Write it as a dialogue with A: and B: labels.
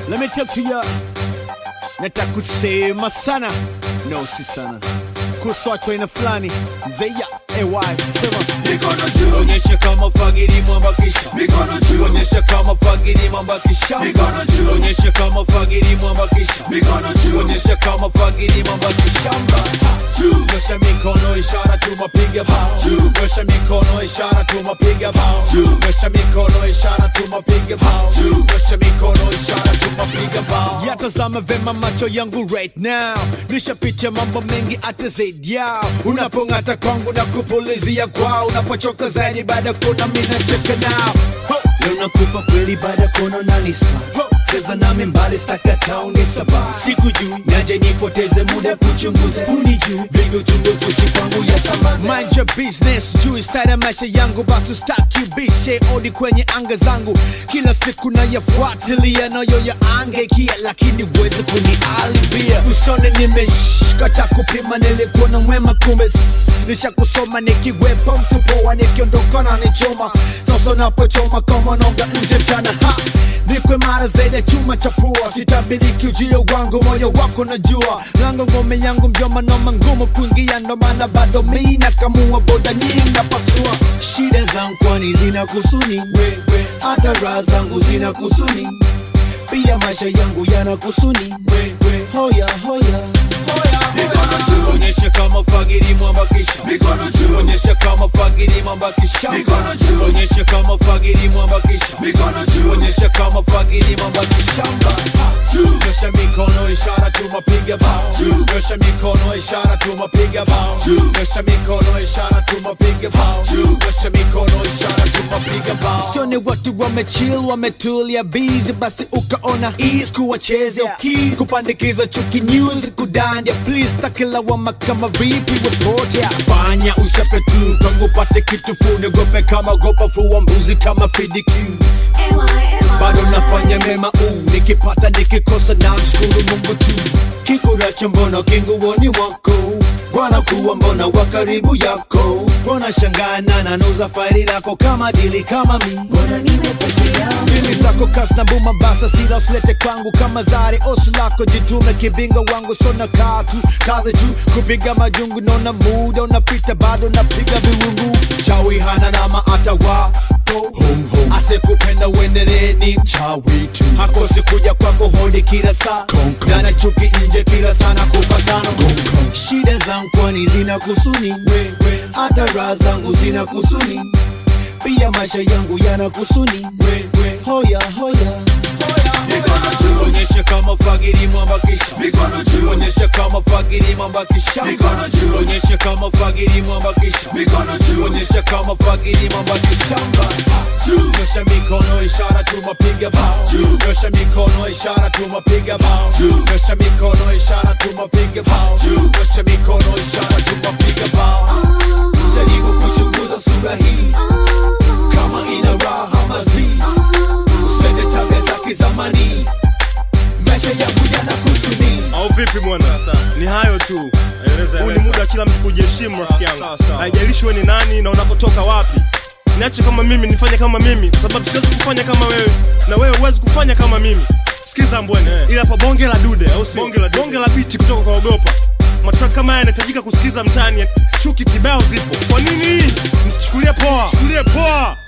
A: Let me talk to ya. Nataka kusema sana. No si sana. Kuswatwa ina flani. Zeya AY sema
B: mikono juu.
A: Onyesha kama fagiri mwambakisha.
B: Mikono juu.
A: Onyesha kama fagiri mwambakisha.
B: Mikono juu.
A: Onyesha kama fagiri mwambakisha.
B: Mikono juu.
A: Onyesha kama fagiri mwambakisha. Nyosha mikono ishara tumapiga bao. Nyosha mikono ishara tumapiga bao. Nyosha mikono ishara tumapiga bao. Nyosha mikono ishara tumapiga bao. Yatazama vema macho yangu right now. Nishapitia mambo mengi hata zaidi yao. Unapongata kwangu na kupulizia kwao. Unapochoka zaidi baada kuna mina cheka nao. Leo nakupa kweli baada kuna nanispa. Cheza nami mbali staka tauni saba. Sikujui naje nipoteze muda kuchunguza. Unijui vingi uchunguzi ushikwangu ya samaze. Mind your business juu style maisha yangu. Basi staki bishe odi kwenye anga zangu. Kila siku na yafuatilia nayo ya angekia. Lakini uweze kunialibia. Usone nimeshkata kupima nilikuwa na mwema kumbe. Nisha kusoma nikiwepo mtu poa nikiondoka na nichoma. Sasa napochoma kama nonga nje mchana ha. Nikwe mara zaidi chuma chapua. Sitabiriki ujio wangu moyo wako najua. Lango ngome yangu mjoma noma ngumu kuingia. Ndo maana bado mimi nakamua boda nyingi napasua. Shida zangu kwani zina kusuni. Hata raha zangu zina kusuni. Pia maisha yangu yana kusuni. Hoya hoya
B: Mikono juu.
A: Onyesha kama fagiri mwambakisha.
B: Mikono juu.
A: Onyesha kama fagiri mwambakisha.
B: Mikono juu.
A: Onyesha kama fagiri mwambakisha.
B: Mikono juu.
A: Onyesha kama fagiri mwambakisha. Nyosha mikono ishara tumapiga bao. Nyosha mikono ishara tumapiga bao. Nyosha mikono ishara tumapiga bao. Nyosha mikono ishara tumapiga bao. Sione watu wamechill wametulia busy. Basi ukaona ease kuwachezea keys. Kupandikiza chuki news kudandia. Please takila wama kama vipi wepotea. Fanya usepe tu kwangu pate kitu fune. Gope kama gopa fuwa mbuzi kama FDQ. Bado nafanya mema nikipata nikikosa na mshukuru Mungu tu. Kikuracho mbona kinguoni wako. Bwana kuwa mbona wakaribu yako. Mbona shangana na nuza faili lako kama dili kama mi.
B: Mbona nimepokea.
A: Bili zako kasi na buma basa sila usilete kwangu kama zari. Osu lako jitume kibinga wangu sona katu. Kaze tu kupiga majungu nona muda unapita bado napiga viwungu. Chawi hana nama atawa. Ase kupenda uendelee ni mchawi tu. Hakosi kuja kwako hodi kila saa. Dana chuki nje kila sana kupatano. Shida zangu kwani zina kusuni. Hata raha zangu zina kusuni. Pia maisha yangu yana kusuni. Hoya hoya
B: Mikono juu.
A: Onyesha kama fagiri mwambakisha.
B: Mikono juu.
A: Onyesha kama fagiri mwambakisha.
B: Mikono juu.
A: Onyesha kama fagiri mwambakisha.
B: Mikono juu.
A: Onyesha kama fagiri mwambakisha. Nyosha mikono ishara tumapiga bao. Nyosha mikono ishara tumapiga bao. Nyosha mikono ishara tumapiga bao. Nyosha mikono ishara tumapiga bao. Jaribu kuchunguza sura hii kama ina raha mazi. Usipende tabia za kizamani. Maisha yangu yana kusuni.
C: Au vipi mwana? Ni hayo tu. Huu ni muda kila mtu kujiheshimu rafiki yangu. Haijalishi wewe ni nani na unakotoka wapi. Niache kama mimi nifanye kama mimi kwa sababu siwezi kufanya kama wewe na wewe huwezi kufanya kama mimi. Sikiza mbwene, ila pa bonge la dude au si? Bonge la bichi kutoka kwa Ogopa. Matrack kama haya yanahitajika kusikiza mtaani. Chuki kibao zipo. Kwa nini? Msichukulie poa.